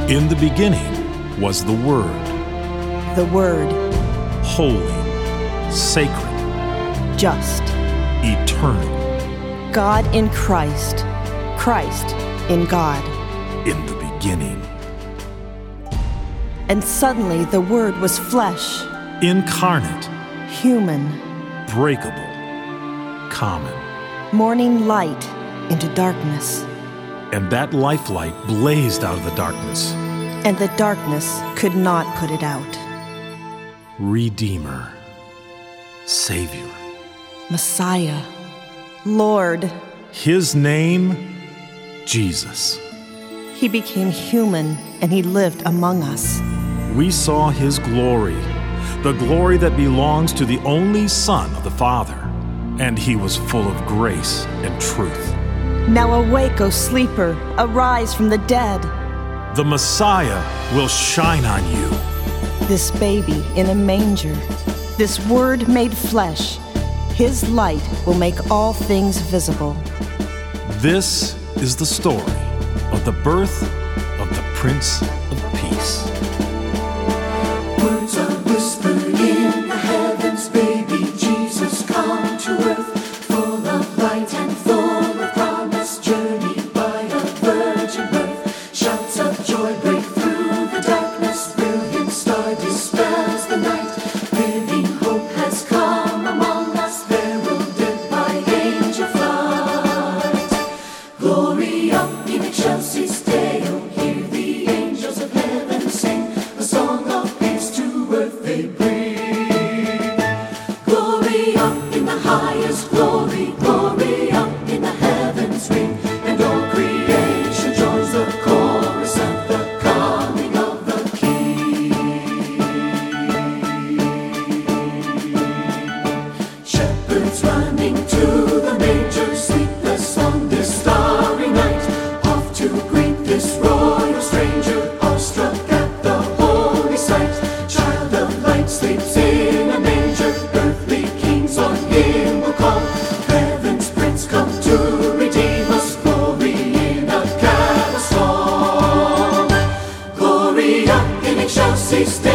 In the beginning was the Word. The Word, Holy, sacred, just, eternal. God in Christ, Christ in God. In the beginning. And suddenly the Word was flesh, Incarnate, human, breakable, common. morning light into darkness. And that lifeline blazed out of the darkness. And the darkness could not put it out. Redeemer, Savior. Messiah, Lord. His name, Jesus. He became human and he lived among us. We saw his glory, the glory that belongs to the only Son of the Father, and he was full of grace and truth. Now awake, O sleeper, arise from the dead. The Messiah will shine on you. This baby in a manger, this Word made flesh, his light will make all things visible. This is the story of the birth of the Prince of Peace. Words are whispered in the heavens, baby Jesus come to earth, full of light and full of promise, journeyed by a virgin birth. Shouts of joy break through the darkness, brilliant star dispels the night. Living hope has come among us, heralded by angel flight. Glory up in excelsis Deo, hear the angels of heaven sing, a song of peace to earth they bring. Glory up in the highest glory, glory up in the heavens ring, and all creation joins the chorus at the coming of the King. Shepherds running to the manger, sleepless on this starry night, off to greet this royal stranger, awestruck at the holy sight. Child of light sleeps in a manger, earthly kings on him will call. Heaven's prince come to redeem us, glory in a carol song. Glory up in excelsis Deo.